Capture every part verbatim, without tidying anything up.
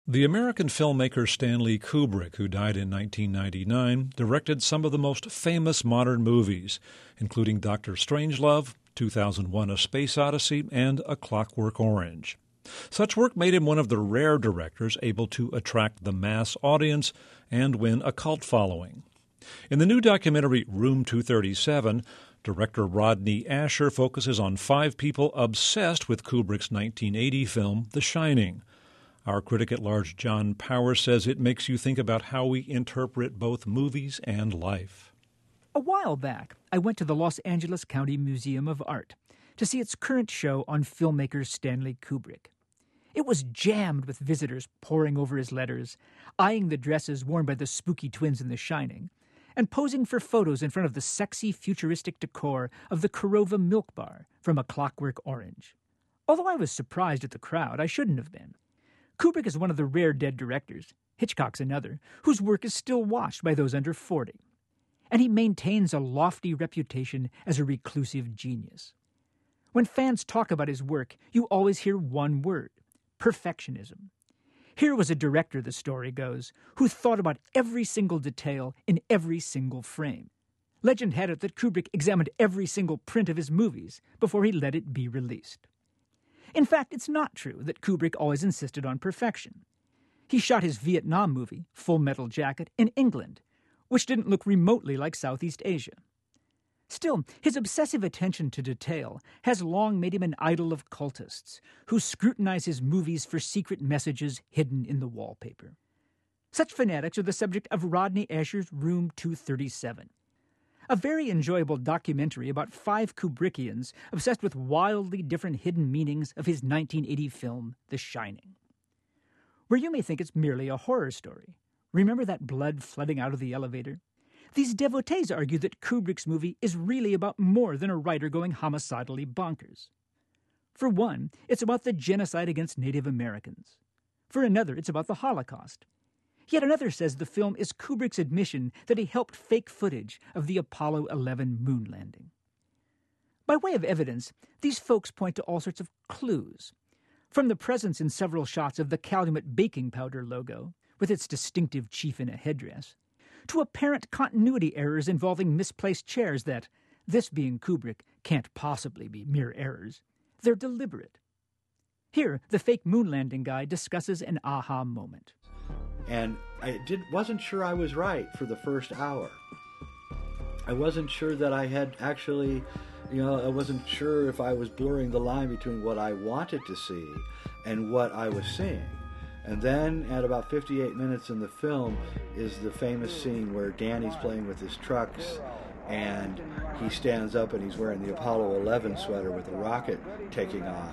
The American filmmaker Stanley Kubrick, who died in nineteen ninety-nine, directed some of the most famous modern movies, including Doctor Strangelove, two thousand one: A Space Odyssey, and A Clockwork Orange. Such work made him one of the rare directors able to attract the mass audience and win a cult following. In the new documentary Room two thirty-seven, director Rodney Asher focuses on five people obsessed with Kubrick's nineteen eighty film The Shining. Our critic at large, John Powers, says it makes you think about how we interpret both movies and life. A while back, I went to the Los Angeles County Museum of Art to see its current show on filmmaker Stanley Kubrick. It was jammed with visitors poring over his letters, eyeing the dresses worn by the spooky twins in The Shining, and posing for photos in front of the sexy, futuristic decor of the Korova Milk Bar from A Clockwork Orange. Although I was surprised at the crowd, I shouldn't have been. Kubrick is one of the rare dead directors, Hitchcock's another, whose work is still watched by those under forty. And he maintains a lofty reputation as a reclusive genius. When fans talk about his work, you always hear one word: perfectionism. Here was a director, the story goes, who thought about every single detail in every single frame. Legend had it that Kubrick examined every single print of his movies before he let it be released. In fact, it's not true that Kubrick always insisted on perfection. He shot his Vietnam movie, Full Metal Jacket, in England, which didn't look remotely like Southeast Asia. Still, his obsessive attention to detail has long made him an idol of cultists who scrutinize his movies for secret messages hidden in the wallpaper. Such fanatics are the subject of Rodney Asher's Room two thirty-seven, a very enjoyable documentary about five Kubrickians obsessed with wildly different hidden meanings of his nineteen eighty film, The Shining. Where you may think it's merely a horror story, remember that blood flooding out of the elevator? These devotees argue that Kubrick's movie is really about more than a writer going homicidally bonkers. For one, it's about the genocide against Native Americans. For another, it's about the Holocaust. Yet another says the film is Kubrick's admission that he helped fake footage of the Apollo eleven moon landing. By way of evidence, these folks point to all sorts of clues. From the presence in several shots of the Calumet baking powder logo, with its distinctive chief in a headdress, to apparent continuity errors involving misplaced chairs that, this being Kubrick, can't possibly be mere errors. They're deliberate. Here, the fake moon landing guy discusses an aha moment. And I did, wasn't sure I was right for the first hour. I wasn't sure that I had actually, you know, I wasn't sure if I was blurring the line between what I wanted to see and what I was seeing. And then at about fifty-eight minutes in the film is the famous scene where Danny's playing with his trucks and he stands up and he's wearing the Apollo eleven sweater with a rocket taking off.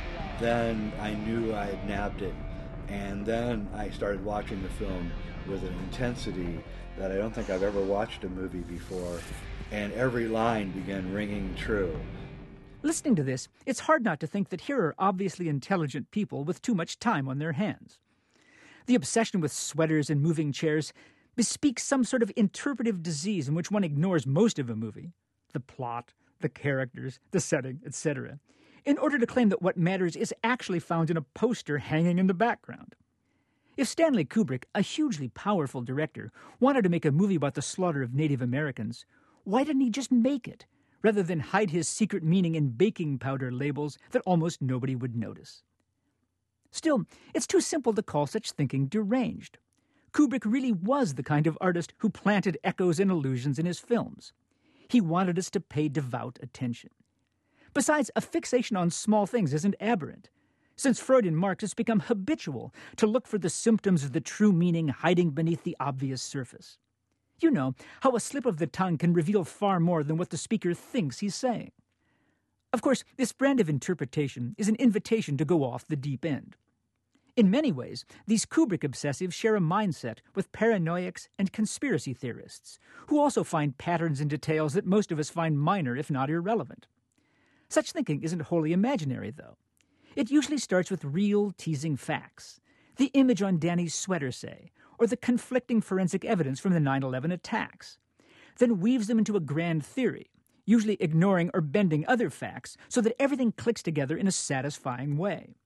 Then I knew I had nabbed it. And then I started watching the film with an intensity that I don't think I've ever watched a movie before, and every line began ringing true. Listening to this, it's hard not to think that here are obviously intelligent people with too much time on their hands. The obsession with sweaters and moving chairs bespeaks some sort of interpretive disease in which one ignores most of a movie, the plot, the characters, the setting, et cetera, in order to claim that what matters is actually found in a poster hanging in the background. If Stanley Kubrick, a hugely powerful director, wanted to make a movie about the slaughter of Native Americans, why didn't he just make it, rather than hide his secret meaning in baking powder labels that almost nobody would notice? Still, it's too simple to call such thinking deranged. Kubrick really was the kind of artist who planted echoes and allusions in his films. He wanted us to pay devout attention. Besides, a fixation on small things isn't aberrant. Since Freud and Marx, it's become habitual to look for the symptoms of the true meaning hiding beneath the obvious surface. You know, how a slip of the tongue can reveal far more than what the speaker thinks he's saying. Of course, this brand of interpretation is an invitation to go off the deep end. In many ways, these Kubrick obsessives share a mindset with paranoiacs and conspiracy theorists, who also find patterns and details that most of us find minor, if not irrelevant. Such thinking isn't wholly imaginary, though. It usually starts with real, teasing facts. The image on Danny's sweater, say, or the conflicting forensic evidence from the nine eleven attacks. Then weaves them into a grand theory, usually ignoring or bending other facts so that everything clicks together in a satisfying way.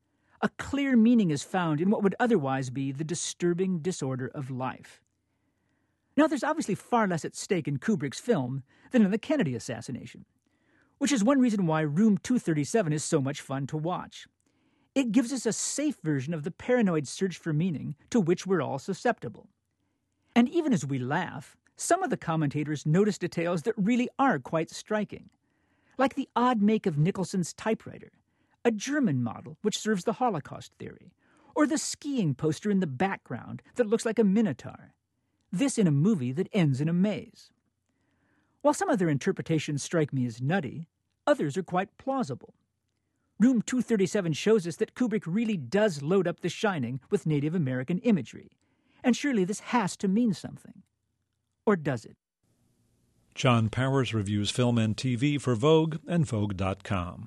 a clear meaning is found in what would otherwise be the disturbing disorder of life. Now, there's obviously far less at stake in Kubrick's film than in the Kennedy assassination, which is one reason why Room two thirty-seven is so much fun to watch. It gives us a safe version of the paranoid search for meaning to which we're all susceptible. And even as we laugh, some of the commentators notice details that really are quite striking, like the odd make of Nicholson's typewriter, a German model which serves the Holocaust theory, or the skiing poster in the background that looks like a minotaur. This in a movie that ends in a maze. While some of their interpretations strike me as nutty, others are quite plausible. Room two thirty-seven shows us that Kubrick really does load up The Shining with Native American imagery, and surely this has to mean something. Or does it? John Powers reviews film and T V for Vogue and Vogue dot com.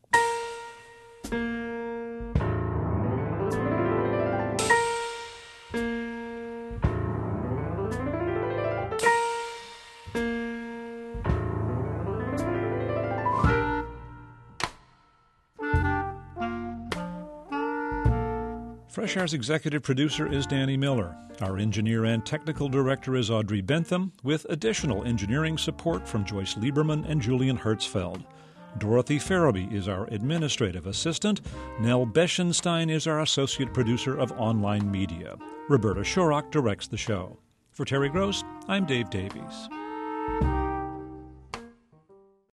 Fresh Air's executive producer is Danny Miller. Our engineer and technical director is Audrey Bentham, with additional engineering support from Joyce Lieberman and Julian Hertzfeld. Dorothy Farabee is our administrative assistant. Nell Beschenstein is our associate producer of online media. Roberta Shorrock directs the show. For Terry Gross, I'm Dave Davies.